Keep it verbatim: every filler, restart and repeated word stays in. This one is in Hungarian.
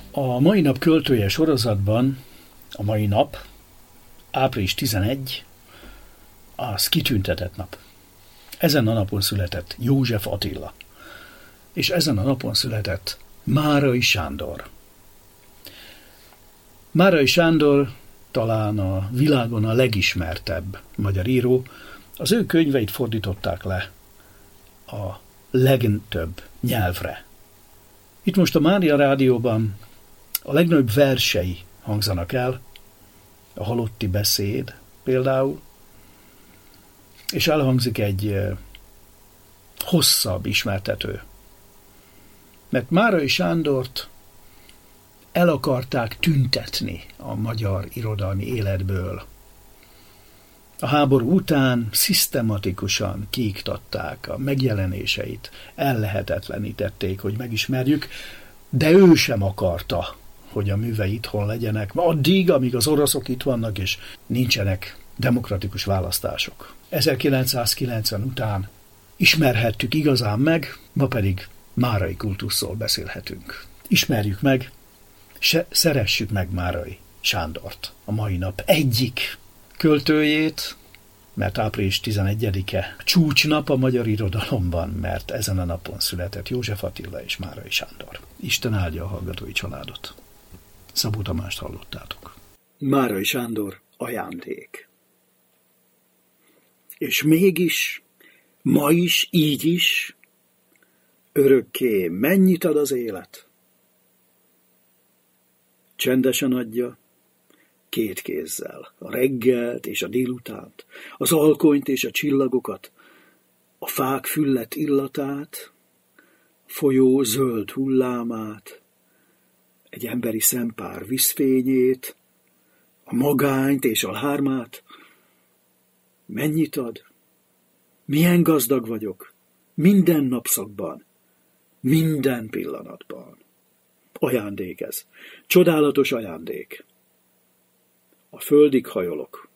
A mai nap költője sorozatban a mai nap, április tizenegy, az kitüntetett nap. Ezen a napon született József Attila, és ezen a napon született Márai Sándor. Márai Sándor talán a világon a legismertebb magyar író, az ő könyveit fordították le a legtöbb nyelvre. Itt most a Mária Rádióban a legnagyobb versei hangzanak el, a Halotti beszéd például, és elhangzik egy hosszabb ismertető. Mert Márai Sándort el akarták tüntetni a magyar irodalmi életből. A háború után szisztematikusan kiiktatták a megjelenéseit, ellehetetlenítették, hogy megismerjük, de ő sem akarta, hogy a művei itthon legyenek, addig, amíg az oroszok itt vannak, és nincsenek demokratikus választások. ezerkilencszázkilencven után ismerhettük igazán meg, ma pedig márai kultuszról beszélhetünk. Ismerjük meg, se, szeressük meg Márai Sándort, a mai nap egyik költőjét, mert április tizenegyedike csúcsnap a magyar irodalomban, mert ezen a napon született József Attila és Márai Sándor. Isten áldja a hallgatói családot. Szabó Tamást hallottátok. Márai Sándor, ajándék. És mégis, ma is, így is, örökké mennyit ad az élet? Csendesen adja, két kézzel, a reggelt és a délutánt, az alkonyt és a csillagokat, a fák füllet illatát, a folyó zöld hullámát, egy emberi szempár vízfényét, a magányt és a lármát. Mennyit ad? Milyen gazdag vagyok? Minden napszakban, minden pillanatban. Ajándék ez. Csodálatos ajándék. A földig hajolok.